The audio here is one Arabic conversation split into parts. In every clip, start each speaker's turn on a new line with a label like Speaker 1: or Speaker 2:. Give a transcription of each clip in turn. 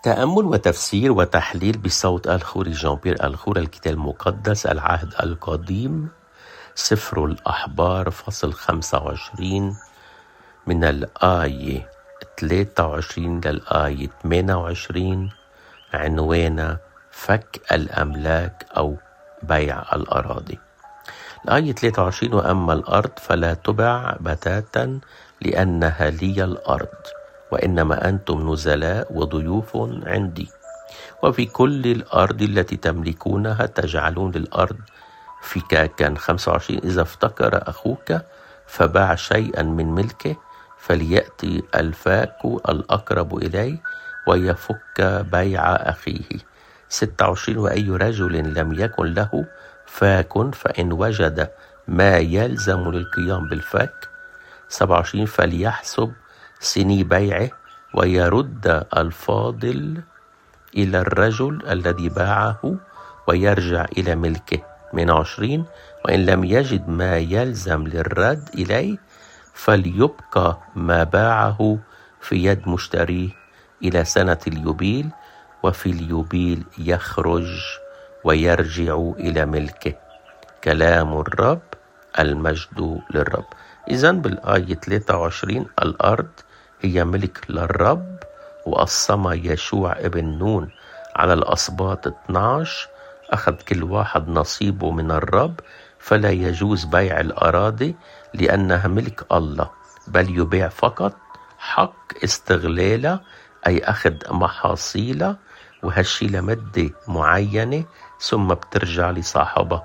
Speaker 1: تأمل وتفسير وتحليل بصوت الخوري جان بيير الخور الكتاب المقدس العهد القديم سفر الأحبار فصل 25 من الآية 23 للآية 28 عنوان فك الأملاك أو بيع الأراضي. الآية 23: وأما الأرض فلا تبع بتاتا لأنها لي الأرض، وإنما أنتم نزلاء وضيوف عندي، وفي كل الأرض التي تملكونها تجعلون للأرض فكاكا. 25: إذا افتكر أخوك فباع شيئا من ملكه فليأتي الفاك الأقرب إليه ويفك بيع أخيه. 26: وأي رجل لم يكن له فاك فإن وجد ما يلزم للقيام بالفك 27 فليحسب سني بيعه ويرد الفاضل إلى الرجل الذي باعه ويرجع إلى ملكه. 28 وإن لم يجد ما يلزم للرد إليه فليبقى ما باعه في يد مشتريه إلى سنة اليوبيل، وفي اليوبيل يخرج ويرجع إلى ملكه. كلام الرب، المجد للرب. إذن بالآية 23 الأرض هي ملك للرب، وقسم يشوع ابن نون على الأسباط 12، أخذ كل واحد نصيبه من الرب، فلا يجوز بيع الأراضي لأنها ملك الله، بل يبيع فقط حق استغلالها، أي أخذ محاصيلها، وهالشي لمدة معينة ثم بترجع لصاحبها.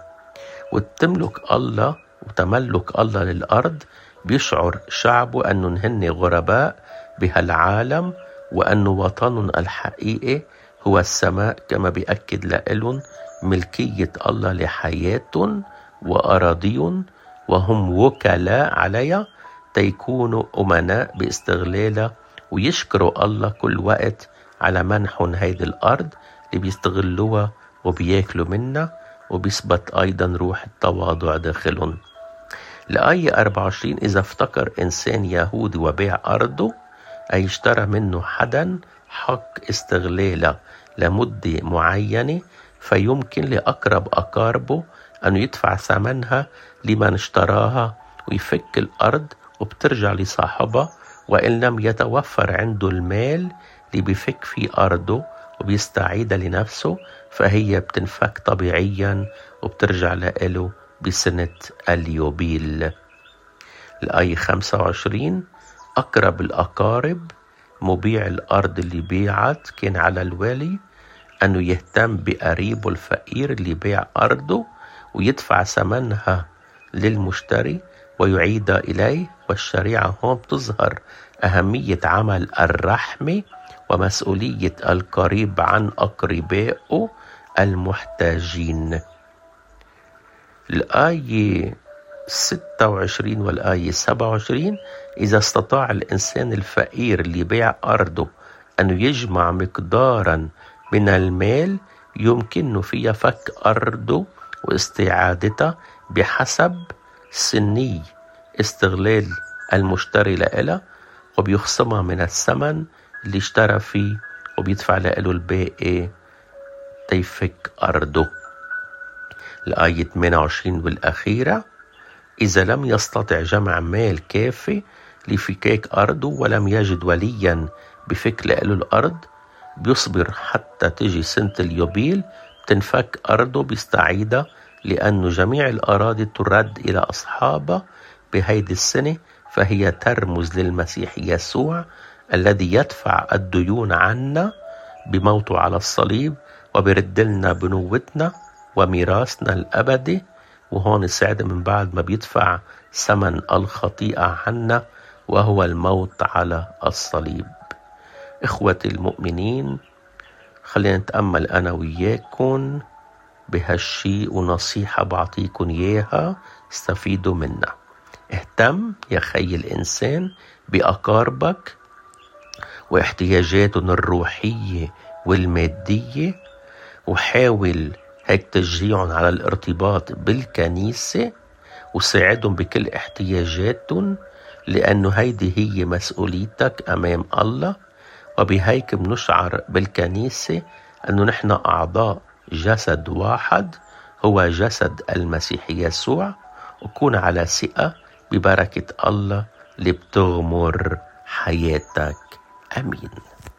Speaker 1: وتملك الله وتملك الله للأرض بيشعر شعبه أنهم هن غرباء بهالعالم، وأنه وطنهم الحقيقي هو السماء، كما بيأكد لهم ملكية الله لحياتهم وأراضيهم، وهم وكلاء عليها تيكونوا أمناء باستغلالها، ويشكروا الله كل وقت على منحهم هيدي الأرض اللي بيستغلوها وبياكلوا منها، وبيثبت أيضا روح التواضع داخلهم. الآية 24: إذا افتكر إنسان يهودي وبيع أرضه، أي اشترى منه حدا حق استغلالها لمدة معينة، فيمكن لأقرب أقاربه أن يدفع ثمنها لمن اشتراها ويفك الأرض وبترجع لصاحبها. وإن لم يتوفر عنده المال اللي بيفك فيه أرضه وبيستعيدها لنفسه، فهي بتنفك طبيعيا وبترجع له بسنة اليوبيل. الآية 25: أقرب الأقارب مبيع الأرض اللي بيعت كان على الوالي أنه يهتم بقريبه الفقير اللي بيع أرضه ويدفع ثمنها للمشتري ويعيدها إليه. والشريعة هون بتظهر أهمية عمل الرحمة ومسؤولية القريب عن أقربائه المحتاجين. الآية 26 والآية 27: إذا استطاع الإنسان الفقير اللي بيع أرضه أن يجمع مقدارا من المال يمكنه فيها فك أرضه واستعادتها بحسب سني استغلال المشتري لها، وبيخصمها من الثمن اللي اشترى فيه وبيدفع له الباقي تيفك أرضه. الآية 28 والأخيرة: إذا لم يستطع جمع مال كافي لفكاك أرضه ولم يجد وليا بفك له الأرض، بيصبر حتى تجي سنة اليوبيل بتنفك أرضه بيستعيدها، لأن جميع الأراضي ترد إلى أصحابها بهيدي السنة، فهي ترمز للمسيح يسوع الذي يدفع الديون عنا بموته على الصليب وبرد لنا بنوتنا وميراثنا الأبدي. وهون السعد من بعد ما بيدفع ثمن الخطيئة عنا وهو الموت على الصليب. إخوتي المؤمنين، خلينا نتأمل أنا وياكم بهالشي، ونصيحة بعطيكم إياها استفيدوا منها. اهتم يا خي الإنسان بأقاربك واحتياجاتهم الروحية والمادية، وحاول هيك تشجيعهم على الارتباط بالكنيسة، وساعدهم بكل احتياجاتهم، لأنه هيدي هي مسؤوليتك أمام الله. وبهيك بنشعر بالكنيسة أنه نحن أعضاء جسد واحد هو جسد المسيح يسوع، وكون على ثقة ببركة الله اللي بتغمر حياتك. أمين.